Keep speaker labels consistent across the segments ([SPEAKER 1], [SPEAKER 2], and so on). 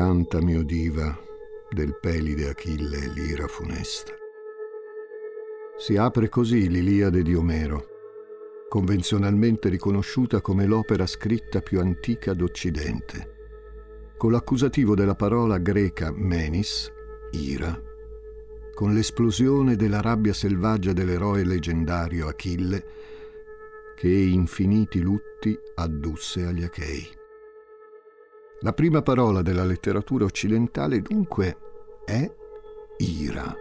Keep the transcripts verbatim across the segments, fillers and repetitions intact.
[SPEAKER 1] Canta, mio diva, del pelide Achille l'ira funesta. Si apre così l'Iliade di Omero, convenzionalmente riconosciuta come l'opera scritta più antica d'Occidente, con l'accusativo della parola greca menis, ira, con l'esplosione della rabbia selvaggia dell'eroe leggendario Achille, che infiniti lutti addusse agli Achei. La prima parola della letteratura occidentale, dunque, è ira.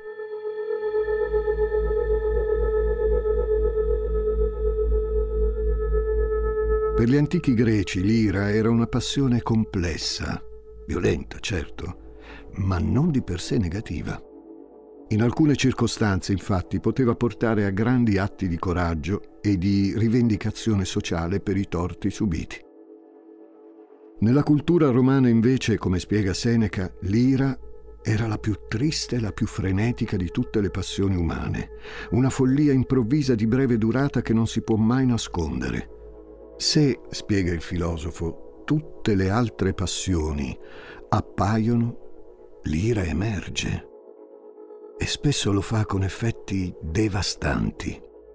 [SPEAKER 1] Per gli antichi greci l'ira era una passione complessa, violenta, certo, ma non di per sé negativa. In alcune circostanze, infatti, poteva portare a grandi atti di coraggio e di rivendicazione sociale per i torti subiti. Nella cultura romana, invece, come spiega Seneca, l'ira era la più triste e la più frenetica di tutte le passioni umane, una follia improvvisa di breve durata che non si può mai nascondere. Se, spiega il filosofo, tutte le altre passioni appaiono, l'ira emerge, e spesso lo fa con effetti devastanti.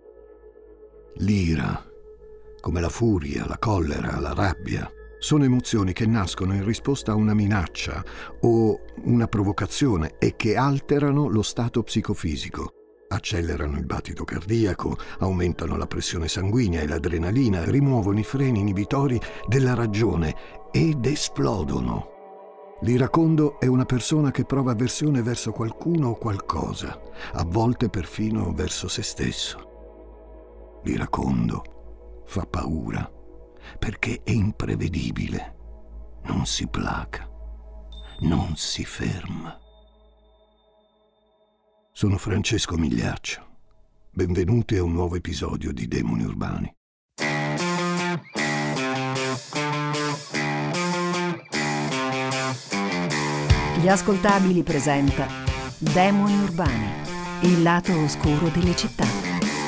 [SPEAKER 1] L'ira, come la furia, la collera, la rabbia, sono emozioni che nascono in risposta a una minaccia o una provocazione e che alterano lo stato psicofisico. Accelerano il battito cardiaco, aumentano la pressione sanguigna e l'adrenalina, rimuovono i freni inibitori della ragione ed esplodono. L'iracondo è una persona che prova avversione verso qualcuno o qualcosa, a volte perfino verso se stesso. L'iracondo fa paura perché è imprevedibile, non si placa, non si ferma. Sono Francesco Migliaccio. Benvenuti a un nuovo episodio di Demoni Urbani.
[SPEAKER 2] Gli Ascoltabili presenta Demoni Urbani, il lato oscuro delle città.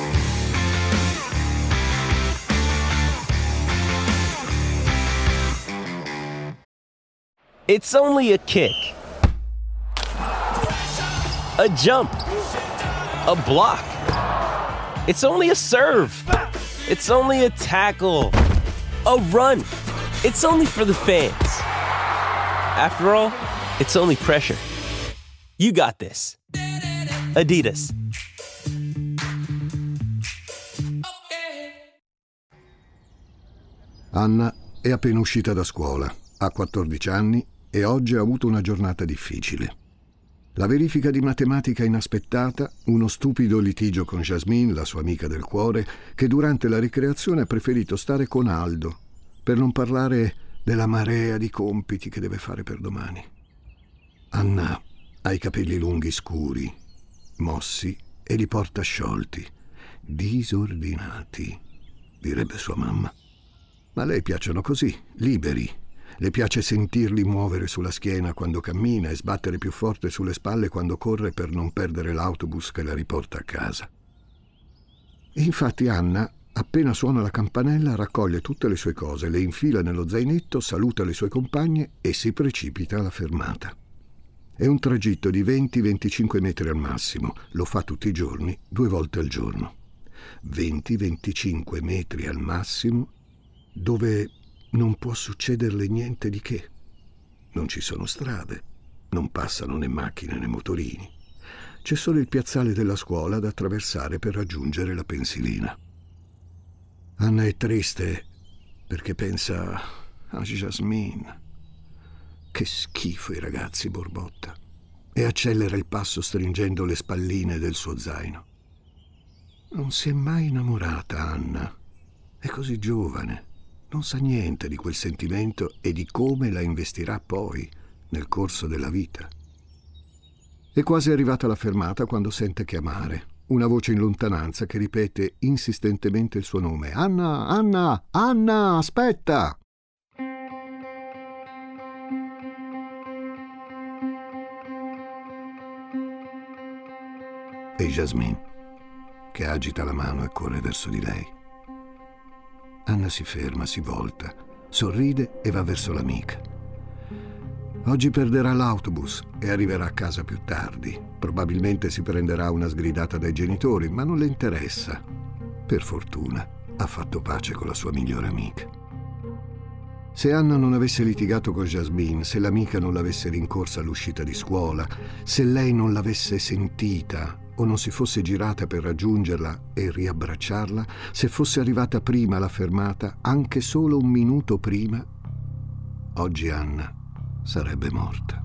[SPEAKER 3] It's only a kick, a jump, a block. It's only a serve. It's only a tackle, a run. It's only for the fans. After all, it's only pressure. You got this. Adidas.
[SPEAKER 1] Anna è appena uscita da scuola, ha quattordici anni e oggi ha avuto una giornata difficile. La verifica di matematica inaspettata, uno stupido litigio con Jasmine, la sua amica del cuore, che durante la ricreazione ha preferito stare con Aldo, per non parlare della marea di compiti che deve fare per domani. Anna ha i capelli lunghi scuri, mossi e li porta sciolti, disordinati, direbbe sua mamma. Ma a lei piacciono così, liberi. Le piace sentirli muovere sulla schiena quando cammina e sbattere più forte sulle spalle quando corre per non perdere l'autobus che la riporta a casa. E infatti Anna, appena suona la campanella, raccoglie tutte le sue cose, le infila nello zainetto, saluta le sue compagne e si precipita alla fermata. È un tragitto di venti venticinque metri al massimo, lo fa tutti i giorni, due volte al giorno. venti venticinque metri al massimo, dove non può succederle niente di che. Non ci sono strade, non passano né macchine né motorini. C'è solo il piazzale della scuola da attraversare per raggiungere la pensilina. Anna è triste perché pensa a Jasmine. Che schifo i ragazzi, borbotta, e accelera il passo stringendo le spalline del suo zaino. Non si è mai innamorata Anna, è così giovane. Non sa niente di quel sentimento e di come la investirà poi nel corso della vita. È quasi arrivata alla fermata quando sente chiamare una voce in lontananza che ripete insistentemente il suo nome. Anna, Anna, Anna, aspetta! E Jasmine, che agita la mano e corre verso di lei. Anna si ferma, si volta, sorride e va verso l'amica. Oggi perderà l'autobus e arriverà a casa più tardi. Probabilmente si prenderà una sgridata dai genitori, ma non le interessa. Per fortuna ha fatto pace con la sua migliore amica. Se Anna non avesse litigato con Jasmine, se l'amica non l'avesse rincorsa all'uscita di scuola, se lei non l'avesse sentita o non si fosse girata per raggiungerla e riabbracciarla, se fosse arrivata prima alla fermata, anche solo un minuto prima, oggi Anna sarebbe morta.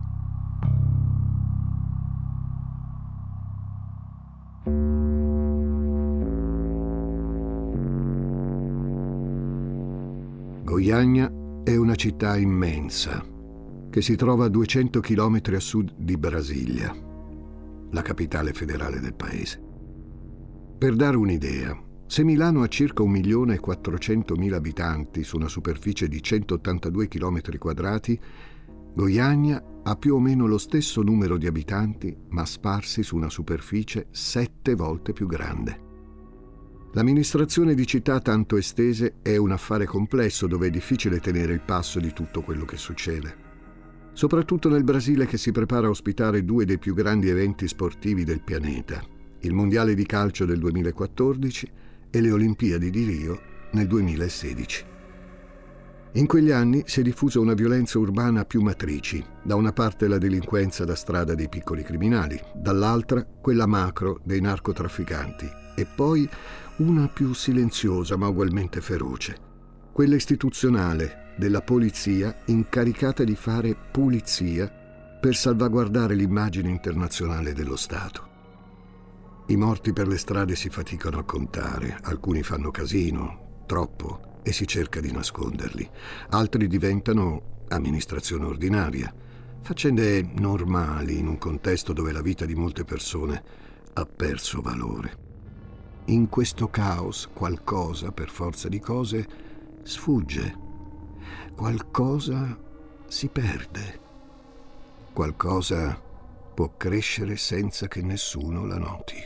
[SPEAKER 1] Goiânia è una città immensa che si trova a duecento chilometri a sud di Brasilia, la capitale federale del paese. Per dare un'idea, se Milano ha circa un milione e quattrocentomila abitanti su una superficie di centottantadue chilometri quadrati, Goiânia ha più o meno lo stesso numero di abitanti, ma sparsi su una superficie sette volte più grande. L'amministrazione di città tanto estese è un affare complesso dove è difficile tenere il passo di tutto quello che succede. Soprattutto nel Brasile, che si prepara a ospitare due dei più grandi eventi sportivi del pianeta, il Mondiale di calcio del duemilaquattordici e le Olimpiadi di Rio nel duemilasedici. In quegli anni si è diffusa una violenza urbana a più matrici, da una parte la delinquenza da strada dei piccoli criminali, dall'altra quella macro dei narcotrafficanti e poi una più silenziosa ma ugualmente feroce, quella istituzionale della polizia incaricata di fare pulizia per salvaguardare l'immagine internazionale dello Stato. I morti per le strade si faticano a contare, alcuni fanno casino, troppo, e si cerca di nasconderli. Altri diventano amministrazione ordinaria, faccende normali in un contesto dove la vita di molte persone ha perso valore. In questo caos qualcosa, per forza di cose, sfugge. Qualcosa si perde. Qualcosa può crescere senza che nessuno la noti.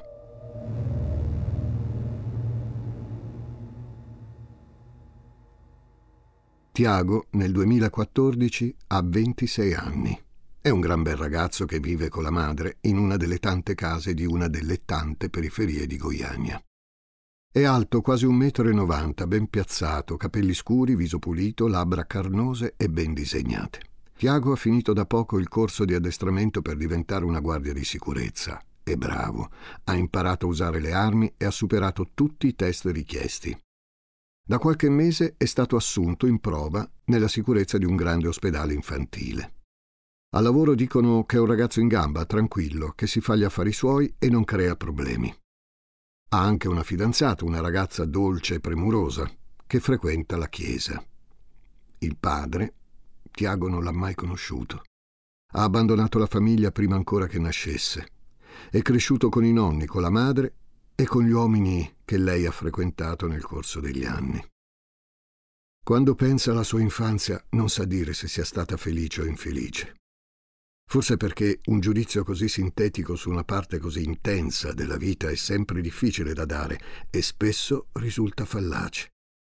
[SPEAKER 1] Tiago nel duemilaquattordici ha ventisei anni. È un gran bel ragazzo che vive con la madre in una delle tante case di una delle tante periferie di Goiânia. È alto quasi un metro e novanta, ben piazzato, capelli scuri, viso pulito, labbra carnose e ben disegnate. Tiago ha finito da poco il corso di addestramento per diventare una guardia di sicurezza. È bravo, ha imparato a usare le armi e ha superato tutti i test richiesti. Da qualche mese è stato assunto in prova nella sicurezza di un grande ospedale infantile. Al lavoro dicono che è un ragazzo in gamba, tranquillo, che si fa gli affari suoi e non crea problemi. Ha anche una fidanzata, una ragazza dolce e premurosa, che frequenta la chiesa. Il padre, Tiago non l'ha mai conosciuto. Ha abbandonato la famiglia prima ancora che nascesse. È cresciuto con i nonni, con la madre e con gli uomini che lei ha frequentato nel corso degli anni. Quando pensa alla sua infanzia non sa dire se sia stata felice o infelice. Forse perché un giudizio così sintetico su una parte così intensa della vita è sempre difficile da dare e spesso risulta fallace.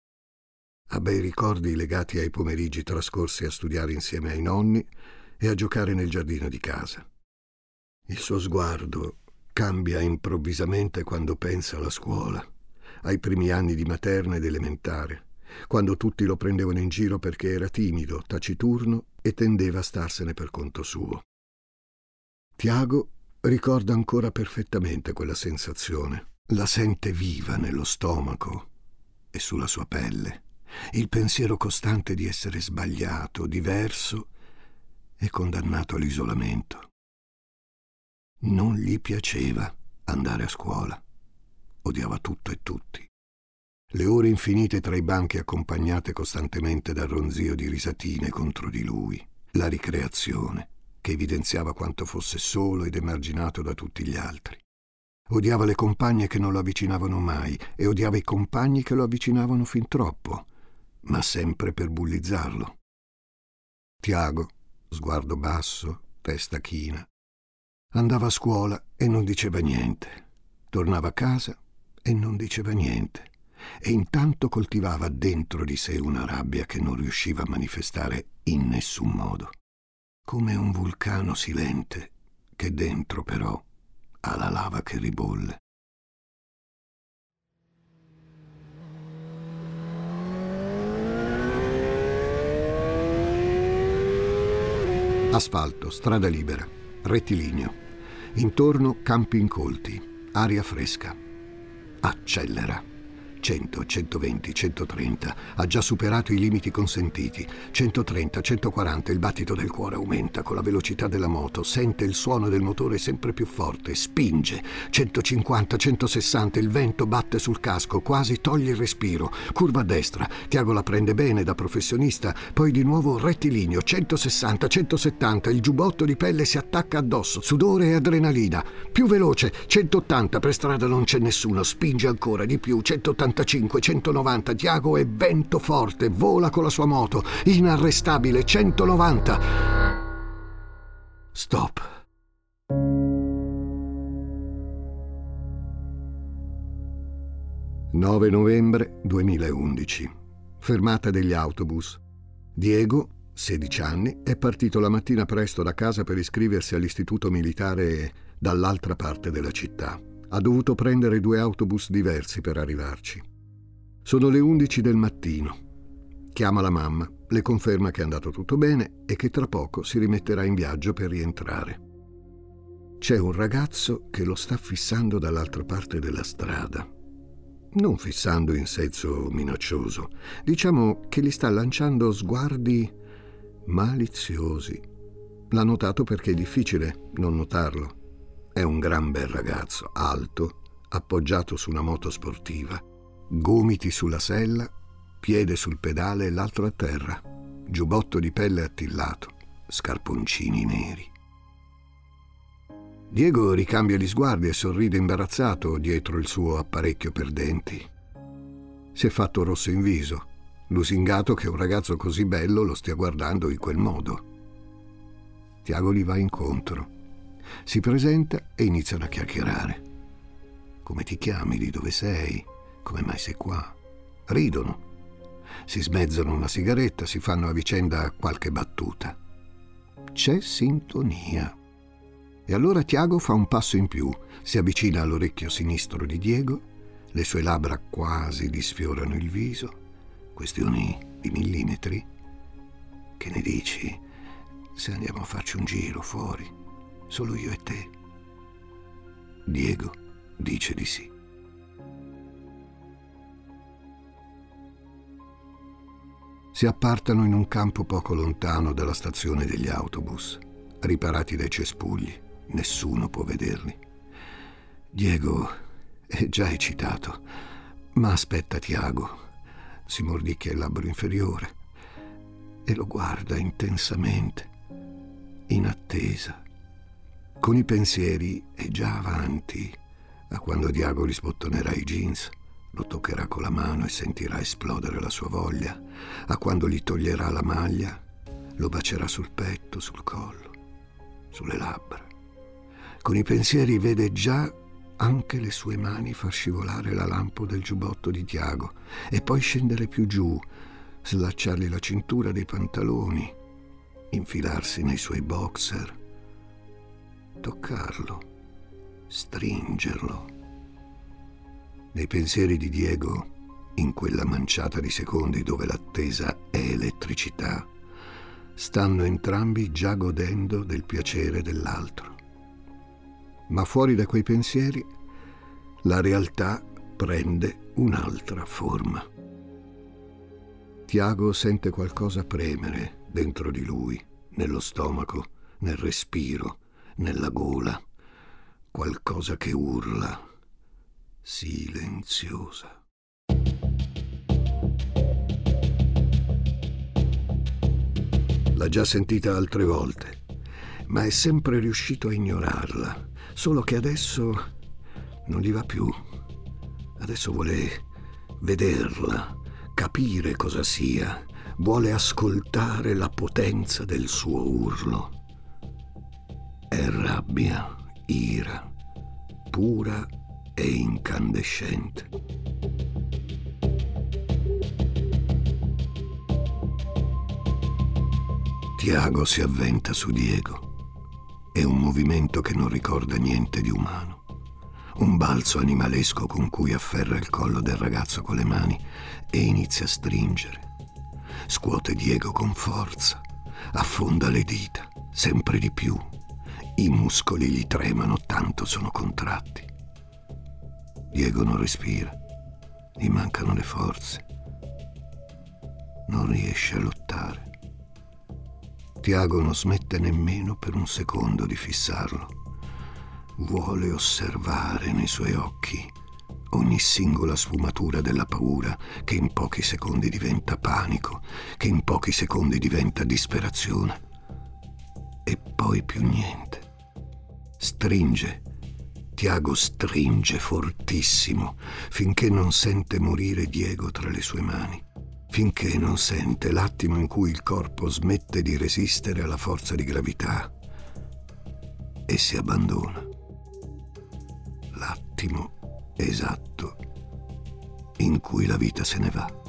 [SPEAKER 1] Ha bei ricordi legati ai pomeriggi trascorsi a studiare insieme ai nonni e a giocare nel giardino di casa. Il suo sguardo cambia improvvisamente quando pensa alla scuola, ai primi anni di materna ed elementare, quando tutti lo prendevano in giro perché era timido, taciturno e tendeva a starsene per conto suo. Tiago ricorda ancora perfettamente quella sensazione, la sente viva nello stomaco e sulla sua pelle, il pensiero costante di essere sbagliato, diverso e condannato all'isolamento. Non gli piaceva andare a scuola. Odiava tutto e tutti. Le ore infinite tra i banchi accompagnate costantemente dal ronzio di risatine contro di lui, la ricreazione che evidenziava quanto fosse solo ed emarginato da tutti gli altri. Odiava le compagne che non lo avvicinavano mai e odiava i compagni che lo avvicinavano fin troppo, ma sempre per bullizzarlo. Tiago, sguardo basso, testa china, andava a scuola e non diceva niente. Tornava a casa e non diceva niente. E intanto coltivava dentro di sé una rabbia che non riusciva a manifestare in nessun modo. come un vulcano silente che dentro però ha la lava che ribolle. Asfalto, strada libera, rettilineo. Intorno campi incolti, aria fresca. Accelera. cento, centoventi, centotrenta. Ha già superato i limiti consentiti. centotrenta, centoquaranta. Il battito del cuore aumenta con la velocità della moto. Sente il suono del motore sempre più forte. Spinge. centocinquanta, centosessanta. Il vento batte sul casco. Quasi toglie il respiro. Curva a destra. Tiago la prende bene da professionista. Poi di nuovo rettilineo. centosessanta, centosettanta. Il giubbotto di pelle si attacca addosso. Sudore e adrenalina. Più veloce. centottanta. Per strada non c'è nessuno. Spinge ancora di più. centottanta. centonovanta. Tiago è vento forte, vola con la sua moto, inarrestabile. centonovanta. Stop. nove novembre duemilaundici. Fermata degli autobus. Diego, sedici anni, è partito la mattina presto da casa per iscriversi all'istituto militare dall'altra parte della città. Ha dovuto prendere due autobus diversi per arrivarci. Sono le undici del mattino. Chiama la mamma, le conferma che è andato tutto bene e che tra poco si rimetterà in viaggio per rientrare. C'è un ragazzo che lo sta fissando dall'altra parte della strada. Non fissando in senso minaccioso, diciamo che gli sta lanciando sguardi maliziosi. L'ha notato perché è difficile non notarlo. È un gran bel ragazzo, alto, appoggiato su una moto sportiva, gomiti sulla sella, piede sul pedale e l'altro a terra, giubbotto di pelle attillato, scarponcini neri. Diego ricambia gli sguardi e sorride imbarazzato dietro il suo apparecchio per denti. Si è fatto rosso in viso, lusingato che un ragazzo così bello lo stia guardando in quel modo. Tiago gli va incontro. Si presenta e iniziano a chiacchierare. Come ti chiami? Di dove sei? Come mai sei qua? Ridono. Si smezzano una sigaretta, si fanno a vicenda qualche battuta. C'è sintonia. E allora Tiago fa un passo in più, si avvicina all'orecchio sinistro di Diego, le sue labbra quasi gli sfiorano il viso. Questioni di millimetri. Che ne dici se andiamo a farci un giro fuori? Solo io e te. Diego dice di sì. Si appartano in un campo poco lontano dalla stazione degli autobus, riparati dai cespugli. Nessuno può vederli. Diego è già eccitato, ma aspetta Tiago. Si mordicchia il labbro inferiore e lo guarda intensamente, in attesa. Con i pensieri è già avanti a quando Diago gli sbottonerà i jeans, lo toccherà con la mano e sentirà esplodere la sua voglia, a quando gli toglierà la maglia, lo bacerà sul petto, sul collo, sulle labbra. Con i pensieri vede già anche le sue mani far scivolare la lampo del giubbotto di Tiago e poi scendere più giù, slacciargli la cintura dei pantaloni, infilarsi nei suoi boxer, toccarlo, stringerlo. Nei pensieri di Diego, in quella manciata di secondi dove l'attesa è elettricità, stanno entrambi già godendo del piacere dell'altro. Ma fuori da quei pensieri, la realtà prende un'altra forma. Tiago sente qualcosa premere dentro di lui, nello stomaco, nel respiro, nella gola, qualcosa che urla, silenziosa. L'ha già sentita altre volte, ma è sempre riuscito a ignorarla, solo che adesso non gli va più. Adesso vuole vederla, capire cosa sia, vuole ascoltare la potenza del suo urlo. È rabbia, ira, pura e incandescente. Tiago si avventa su Diego. È un movimento che non ricorda niente di umano. Un balzo animalesco con cui afferra il collo del ragazzo con le mani e inizia a stringere. Scuote Diego con forza, affonda le dita, sempre di più. I muscoli gli tremano, tanto sono contratti. Diego non respira, gli mancano le forze. Non riesce a lottare. Tiago non smette nemmeno per un secondo di fissarlo. Vuole osservare nei suoi occhi ogni singola sfumatura della paura che in pochi secondi diventa panico, che in pochi secondi diventa disperazione. E poi più niente. Stringe. Tiago stringe fortissimo finché non sente morire Diego tra le sue mani. Finché non sente l'attimo in cui il corpo smette di resistere alla forza di gravità e si abbandona. L'attimo esatto in cui la vita se ne va.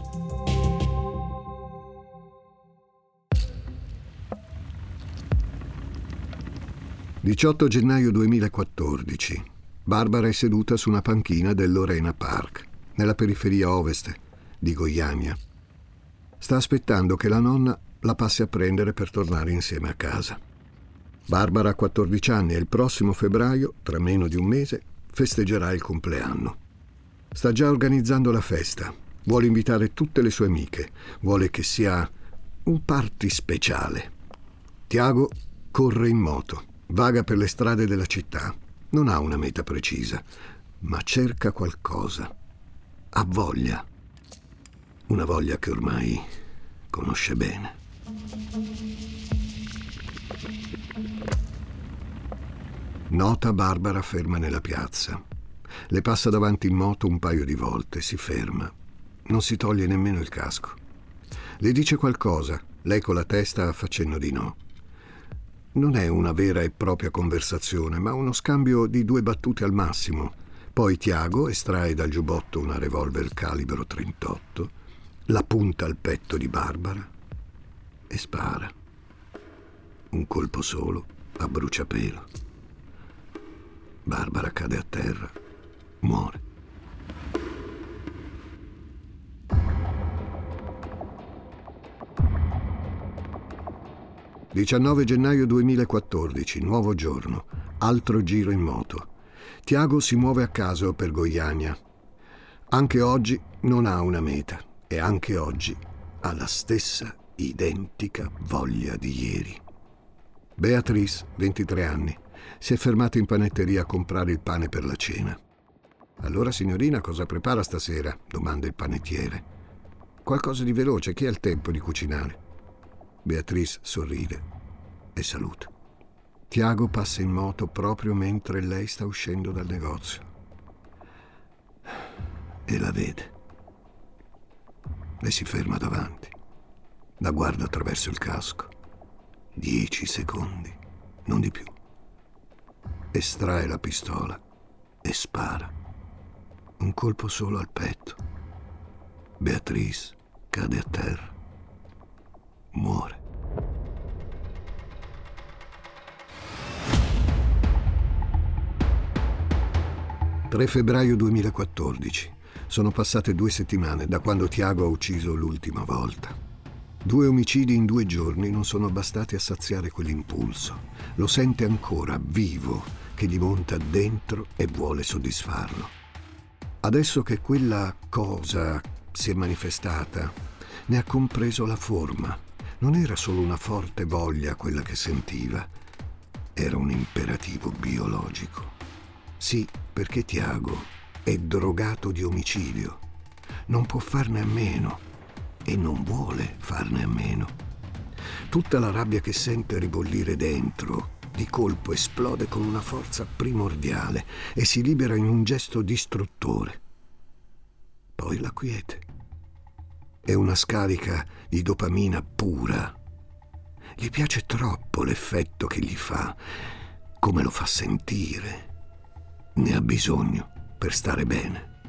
[SPEAKER 1] diciotto gennaio duemilaquattordici. Barbara è seduta su una panchina del Lorena Park, nella periferia ovest di Goiânia. Sta aspettando che la nonna la passi a prendere per tornare insieme a casa. Barbara ha quattordici anni e il prossimo febbraio, tra meno di un mese, festeggerà il compleanno. Sta già organizzando la festa. Vuole invitare tutte le sue amiche. Vuole che sia un party speciale. Tiago corre in moto, vaga per le strade della città. Non ha una meta precisa, ma cerca qualcosa. Ha voglia. Una voglia che ormai conosce bene. Nota Barbara ferma nella piazza. Le passa davanti in moto un paio di volte, si ferma. Non si toglie nemmeno il casco. Le dice qualcosa, lei con la testa fa cenno di no. Non è una vera e propria conversazione, ma uno scambio di due battute al massimo. Poi Tiago estrae dal giubbotto una revolver calibro trentotto, la punta al petto di Barbara e spara. Un colpo solo, a bruciapelo. Barbara cade a terra, muore. diciannove gennaio duemilaquattordici, nuovo giorno, altro giro in moto. Tiago si muove a caso per Goiânia. Anche oggi non ha una meta e anche oggi ha la stessa identica voglia di ieri. Beatrice, ventitré anni, si è fermata in panetteria a comprare il pane per la cena. Allora, signorina, cosa prepara stasera? Domanda il panettiere. Qualcosa di veloce, chi ha il tempo di cucinare? Beatrice sorride e saluta. Tiago passa in moto proprio mentre lei sta uscendo dal negozio. E la vede. Le si ferma davanti. La guarda attraverso il casco. Dieci secondi, non di più. Estrae la pistola e spara. Un colpo solo al petto. Beatrice cade a terra. Muore. tre febbraio duemilaquattordici. Sono passate due settimane da quando Tiago ha ucciso l'ultima volta. Due omicidi in due giorni non sono bastati a saziare quell'impulso. Lo sente ancora vivo, che gli monta dentro e vuole soddisfarlo. Adesso che quella cosa si è manifestata, ne ha compreso la forma. Non era solo una forte voglia quella che sentiva, era un imperativo biologico. Sì, perché Tiago è drogato di omicidio. Non può farne a meno e non vuole farne a meno. Tutta la rabbia che sente ribollire dentro, di colpo esplode con una forza primordiale e si libera in un gesto distruttore. Poi la quiete. È una scarica di dopamina pura. Gli piace troppo l'effetto che gli fa, come lo fa sentire. Ne ha bisogno per stare bene.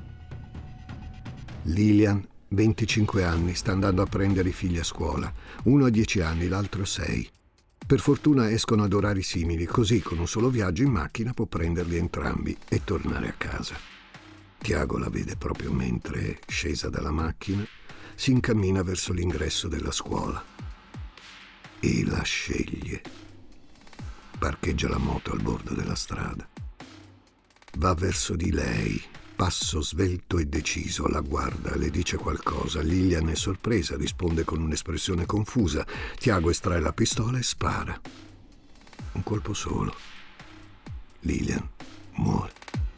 [SPEAKER 1] Lilian, venticinque anni, sta andando a prendere i figli a scuola. Uno ha dieci anni, l'altro sei. Per fortuna escono ad orari simili, così con un solo viaggio in macchina può prenderli entrambi e tornare a casa. Tiago la vede proprio mentre, scesa dalla macchina, si incammina verso l'ingresso della scuola e la sceglie. Parcheggia la moto al bordo della strada. Va verso di lei, passo svelto e deciso, la guarda, le dice qualcosa. Lilian è sorpresa, risponde con un'espressione confusa. Tiago estrae la pistola e spara. Un colpo solo. Lilian muore.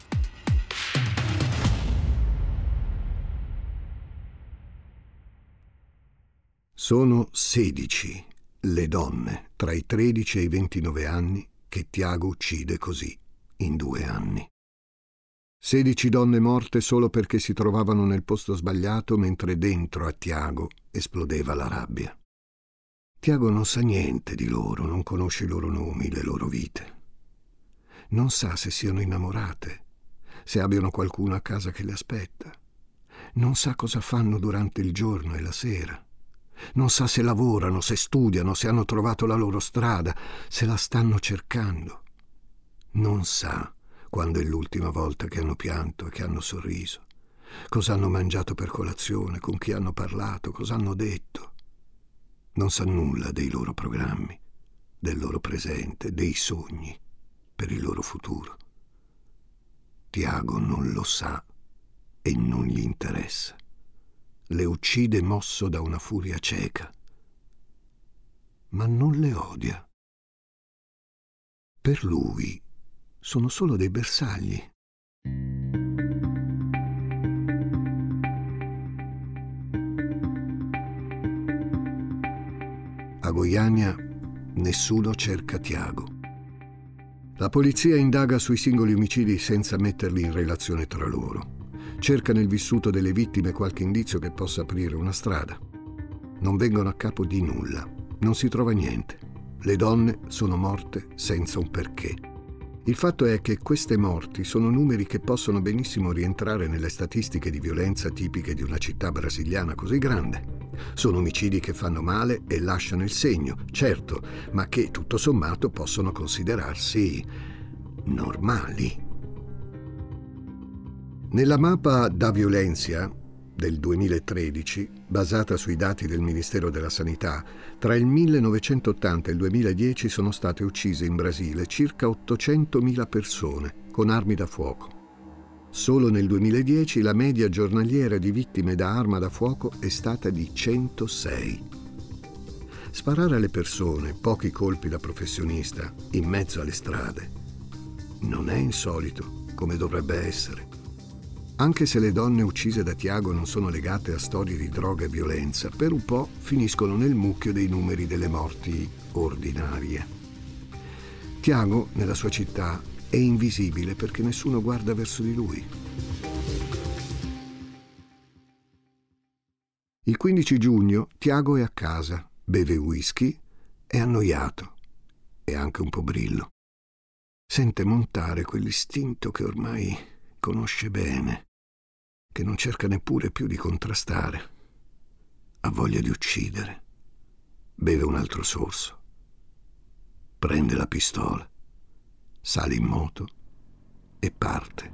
[SPEAKER 1] Sono sedici le donne tra i tredici e i ventinove anni che Tiago uccide così in due anni. Sedici donne morte solo perché si trovavano nel posto sbagliato mentre dentro a Tiago esplodeva la rabbia. Tiago non sa niente di loro, non conosce i loro nomi, le loro vite. Non sa se siano innamorate, se abbiano qualcuno a casa che le aspetta. Non sa cosa fanno durante il giorno e la sera. Non sa se lavorano, se studiano, se hanno trovato la loro strada, se la stanno cercando. Non sa quando è l'ultima volta che hanno pianto e che hanno sorriso, cosa hanno mangiato per colazione, con chi hanno parlato, cosa hanno detto. Non sa nulla dei loro programmi, del loro presente, dei sogni per il loro futuro. Tiago non lo sa e non gli interessa. Le uccide mosso da una furia cieca, ma non le odia. Per lui sono solo dei bersagli. A Goiânia nessuno cerca Tiago. La polizia indaga sui singoli omicidi senza metterli in relazione tra loro. Cerca nel vissuto delle vittime qualche indizio che possa aprire una strada. Non vengono a capo di nulla, non si trova niente. Le donne sono morte senza un perché. Il fatto è che queste morti sono numeri che possono benissimo rientrare nelle statistiche di violenza tipiche di una città brasiliana così grande. Sono omicidi che fanno male e lasciano il segno, certo, ma che tutto sommato possono considerarsi normali. Nella mappa da Violencia del duemilatredici, basata sui dati del Ministero della Sanità, tra il millenovecentottanta e il duemiladieci sono state uccise in Brasile circa ottocentomila persone con armi da fuoco. Solo nel duemiladieci la media giornaliera di vittime da arma da fuoco è stata di centosei. Sparare alle persone, pochi colpi da professionista, in mezzo alle strade, non è insolito come dovrebbe essere. Anche se le donne uccise da Tiago non sono legate a storie di droga e violenza, per un po' finiscono nel mucchio dei numeri delle morti ordinarie. Tiago, nella sua città, è invisibile perché nessuno guarda verso di lui. Il quindici giugno Tiago è a casa, beve whisky, è annoiato e anche un po' brillo. Sente montare quell'istinto che ormai conosce bene, che non cerca neppure più di contrastare. Ha voglia di uccidere. Beve un altro sorso. Prende la pistola, sale in moto e parte.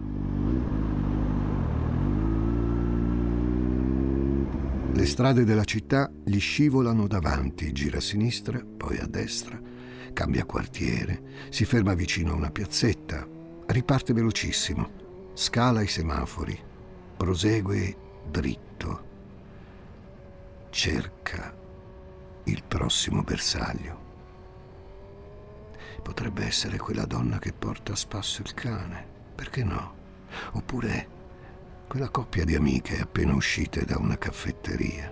[SPEAKER 1] Le strade della città gli scivolano davanti, gira a sinistra, poi a destra, cambia quartiere, si ferma vicino a una piazzetta, riparte velocissimo. Scala i semafori, prosegue dritto, cerca il prossimo bersaglio. Potrebbe essere quella donna che porta a spasso il cane, perché no? Oppure quella coppia di amiche appena uscite da una caffetteria.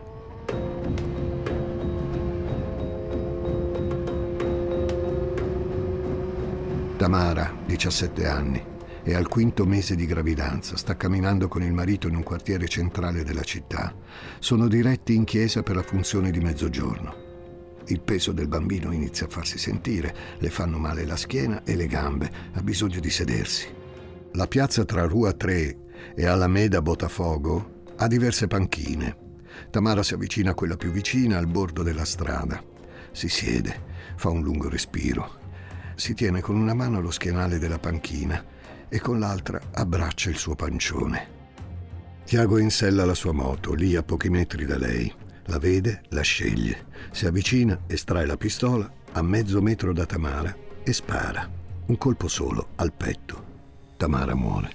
[SPEAKER 1] Tamara, diciassette anni, è al quinto mese di gravidanza, sta camminando con il marito in un quartiere centrale della città. Sono diretti in chiesa per la funzione di mezzogiorno. Il peso del bambino inizia a farsi sentire, le fanno male la schiena e le gambe, ha bisogno di sedersi. La piazza tra Rua tre e Alameda Botafogo ha diverse panchine. Tamara si avvicina a quella più vicina al bordo della strada. Si siede, fa un lungo respiro. Si tiene con una mano lo schienale della panchina e con l'altra abbraccia il suo pancione. Tiago è in sella alla sua moto, lì a pochi metri da lei. La vede, la sceglie. Si avvicina, estrae la pistola a mezzo metro da Tamara e spara. Un colpo solo, al petto. Tamara muore.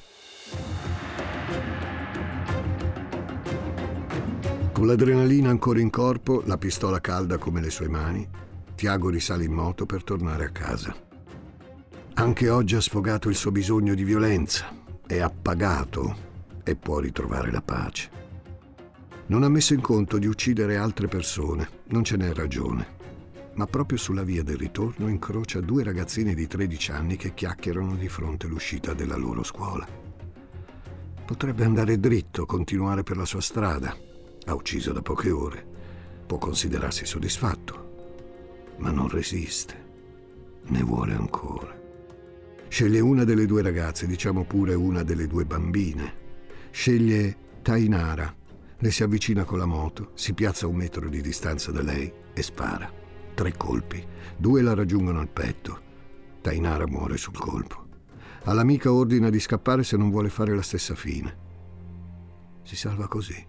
[SPEAKER 1] Con l'adrenalina ancora in corpo, la pistola calda come le sue mani, Tiago risale in moto per tornare a casa. Anche oggi ha sfogato il suo bisogno di violenza, è appagato e può ritrovare la pace. Non ha messo in conto di uccidere altre persone, non ce n'è ragione. Ma proprio sulla via del ritorno incrocia due ragazzini di tredici anni che chiacchierano di fronte all'uscita della loro scuola. Potrebbe andare dritto, continuare per la sua strada. Ha ucciso da poche ore. Può considerarsi soddisfatto, ma non resiste. Ne vuole ancora. Sceglie una delle due ragazze, diciamo pure una delle due bambine. Sceglie Tainara. Le si avvicina con la moto, si piazza a un metro di distanza da lei e spara. Tre colpi, due la raggiungono al petto. Tainara muore sul colpo. All'amica ordina di scappare se non vuole fare la stessa fine. Si salva così.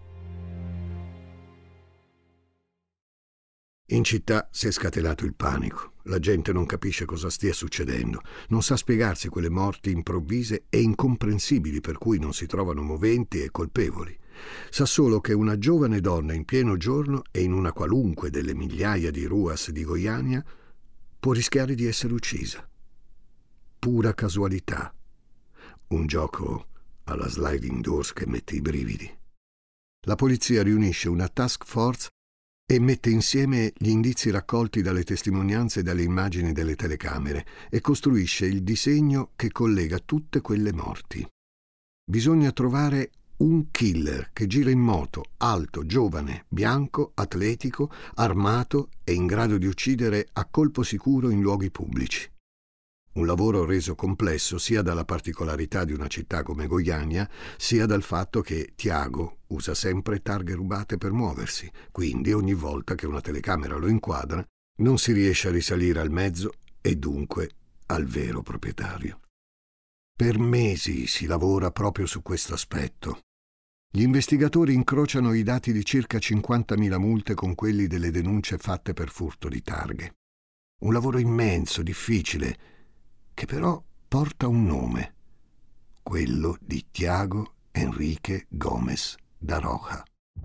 [SPEAKER 1] In città si è scatenato il panico. La gente non capisce cosa stia succedendo. Non sa spiegarsi quelle morti improvvise e incomprensibili per cui non si trovano moventi e colpevoli. Sa solo che una giovane donna in pieno giorno e in una qualunque delle migliaia di ruas di Goiânia può rischiare di essere uccisa. Pura casualità. Un gioco alla sliding doors che mette i brividi. La polizia riunisce una task force e mette insieme gli indizi raccolti dalle testimonianze e dalle immagini delle telecamere e costruisce il disegno che collega tutte quelle morti. Bisogna trovare un killer che gira in moto, alto, giovane, bianco, atletico, armato e in grado di uccidere a colpo sicuro in luoghi pubblici. Un lavoro reso complesso sia dalla particolarità di una città come Goiânia, sia dal fatto che Tiago usa sempre targhe rubate per muoversi, quindi ogni volta che una telecamera lo inquadra non si riesce a risalire al mezzo e dunque al vero proprietario. Per mesi si lavora proprio su questo aspetto. Gli investigatori incrociano i dati di circa cinquantamila multe con quelli delle denunce fatte per furto di targhe. Un lavoro immenso, difficile, che però porta un nome, quello di Tiago Enrique Gómez da Roja.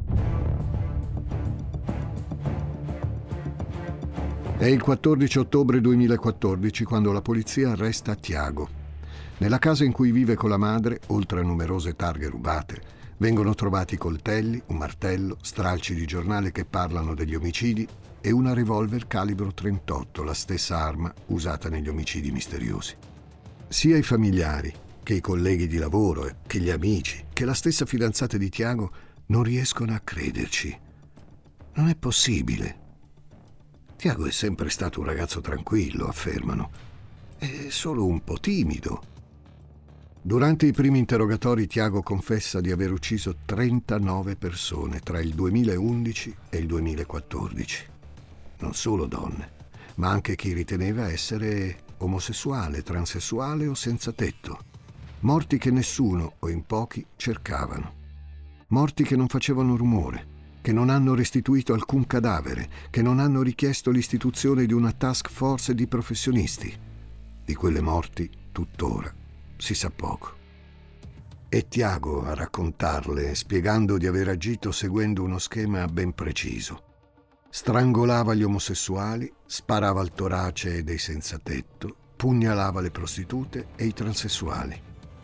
[SPEAKER 1] È il quattordici ottobre duemilaquattordici quando la polizia arresta Tiago. Nella casa in cui vive con la madre, oltre a numerose targhe rubate, vengono trovati coltelli, un martello, stralci di giornale che parlano degli omicidi e una revolver calibro trentotto, la stessa arma usata negli omicidi misteriosi. Sia i familiari, che i colleghi di lavoro, che gli amici, che la stessa fidanzata di Tiago non riescono a crederci. Non è possibile. Tiago è sempre stato un ragazzo tranquillo, affermano. È solo un po' timido. Durante i primi interrogatori Tiago confessa di aver ucciso trentanove persone tra il duemilaundici e il duemilaquattordici. Non solo donne, ma anche chi riteneva essere omosessuale, transessuale o senza tetto. Morti che nessuno o in pochi cercavano. Morti che non facevano rumore, che non hanno restituito alcun cadavere, che non hanno richiesto l'istituzione di una task force di professionisti. Di quelle morti, tuttora, si sa poco. È Tiago a raccontarle, spiegando di aver agito seguendo uno schema ben preciso. Strangolava gli omosessuali, sparava al torace dei senza tetto, pugnalava le prostitute e i transessuali.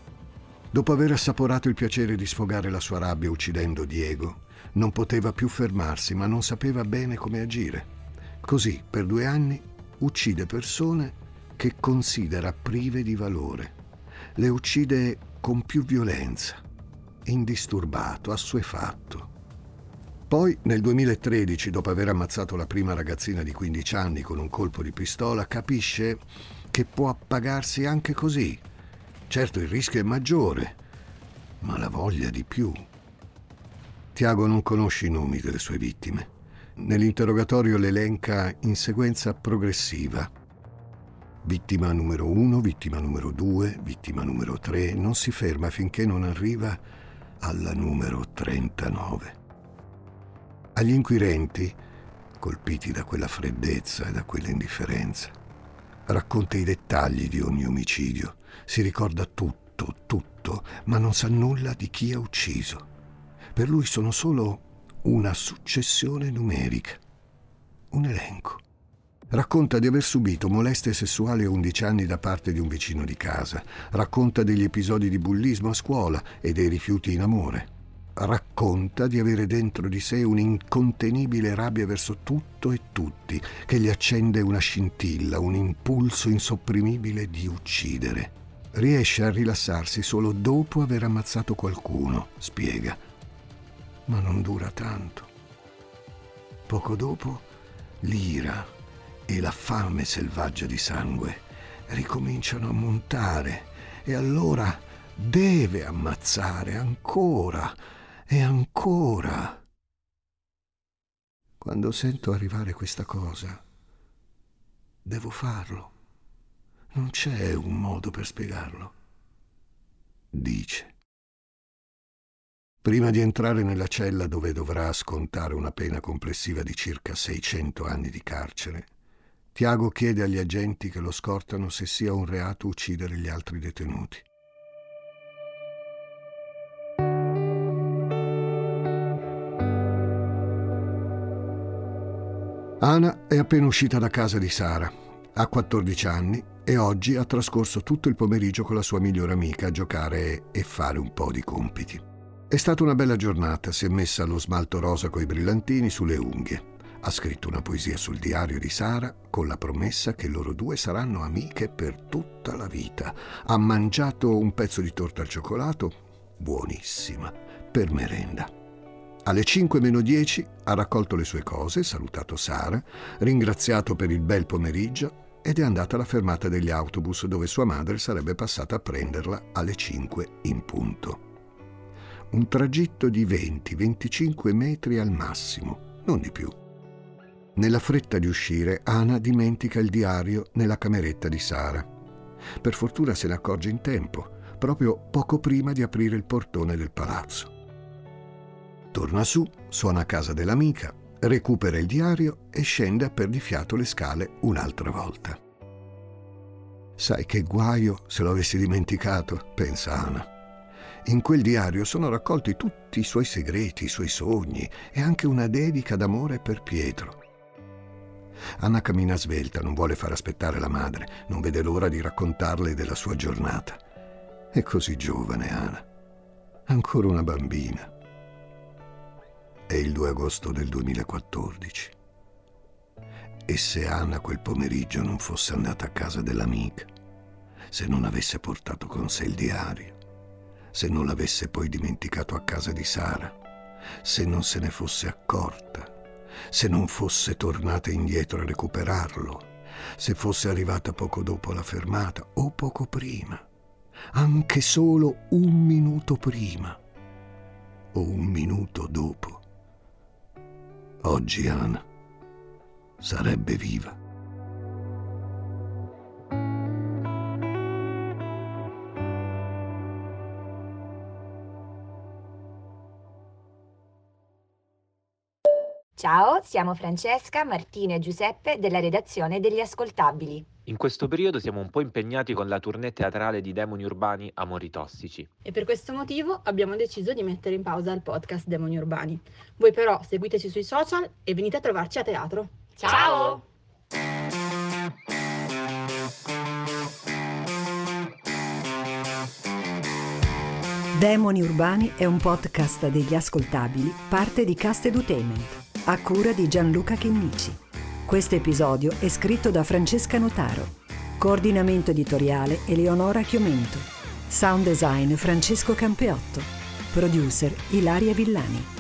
[SPEAKER 1] Dopo aver assaporato il piacere di sfogare la sua rabbia uccidendo Diego, non poteva più fermarsi, ma non sapeva bene come agire. Così, per due anni, uccide persone che considera prive di valore. Le uccide con più violenza, indisturbato, assuefatto. Poi, nel duemilatredici, dopo aver ammazzato la prima ragazzina di quindici anni con un colpo di pistola, capisce che può appagarsi anche così. Certo, il rischio è maggiore, ma la voglia di più. Tiago non conosce i nomi delle sue vittime. nell'interrogatorio l'elenca in sequenza progressiva. Vittima numero uno, vittima numero due, vittima numero tre, non si ferma finché non arriva alla numero trentanove. Agli inquirenti, colpiti da quella freddezza e da quella indifferenza, racconta i dettagli di ogni omicidio, si ricorda tutto, tutto, ma non sa nulla di chi ha ucciso. Per lui sono solo una successione numerica, un elenco. Racconta di aver subito molestie sessuali a undici anni da parte di un vicino di casa. Racconta degli episodi di bullismo a scuola e dei rifiuti in amore. Racconta di avere dentro di sé un'incontenibile rabbia verso tutto e tutti, che gli accende una scintilla, un impulso insopprimibile di uccidere. Riesce a rilassarsi solo dopo aver ammazzato qualcuno, spiega. Ma non dura tanto. Poco dopo, l'ira e la fame selvaggia di sangue ricominciano a montare e allora deve ammazzare ancora e ancora. Quando sento arrivare questa cosa, devo farlo. Non c'è un modo per spiegarlo, dice. Prima di entrare nella cella dove dovrà scontare una pena complessiva di circa seicento anni di carcere, Tiago chiede agli agenti che lo scortano se sia un reato uccidere gli altri detenuti. Ana è appena uscita da casa di Sara, ha quattordici anni e oggi ha trascorso tutto il pomeriggio con la sua migliore amica a giocare e fare un po' di compiti. È stata una bella giornata, si è messa lo smalto rosa coi brillantini sulle unghie. Ha scritto una poesia sul diario di Sara con la promessa che loro due saranno amiche per tutta la vita. Ha mangiato un pezzo di torta al cioccolato, buonissima, per merenda. Alle cinque meno dieci ha raccolto le sue cose, salutato Sara, ringraziato per il bel pomeriggio ed è andata alla fermata degli autobus dove sua madre sarebbe passata a prenderla alle cinque in punto. Un tragitto di venti venticinque metri al massimo, non di più. Nella fretta di uscire, Ana dimentica il diario nella cameretta di Sara. Per fortuna se ne accorge in tempo, proprio poco prima di aprire il portone del palazzo. Torna su, suona a casa dell'amica, recupera il diario e scende a perdifiato le scale un'altra volta. Sai che guaio se lo avessi dimenticato, pensa Ana. In quel diario sono raccolti tutti i suoi segreti, i suoi sogni e anche una dedica d'amore per Pietro. Anna cammina svelta, non vuole far aspettare la madre, non vede l'ora di raccontarle della sua giornata. È così giovane, Ana. Ancora una bambina. È il due agosto del duemilaquattordici. E se Anna quel pomeriggio non fosse andata a casa dell'amica, se non avesse portato con sé il diario, se non l'avesse poi dimenticato a casa di Sara, se non se ne fosse accorta, se non fosse tornata indietro a recuperarlo, se fosse arrivata poco dopo la fermata o poco prima, anche solo un minuto prima o un minuto dopo, oggi Ana sarebbe viva.
[SPEAKER 4] Ciao, siamo Francesca, Martina e Giuseppe della redazione degli Ascoltabili.
[SPEAKER 5] In questo periodo siamo un po' impegnati con la tournée teatrale di Demoni Urbani Amori Tossici.
[SPEAKER 6] E per questo motivo abbiamo deciso di mettere in pausa il podcast Demoni Urbani. Voi però seguiteci sui social e venite a trovarci a teatro.
[SPEAKER 4] Ciao!
[SPEAKER 2] Demoni Urbani è un podcast degli Ascoltabili, parte di Cast Edutainment, a cura di Gianluca Chinnici. Questo episodio è scritto da Francesca Notaro. Coordinamento editoriale Eleonora Chiomento. Sound design Francesco Campeotto. Producer Ilaria Villani.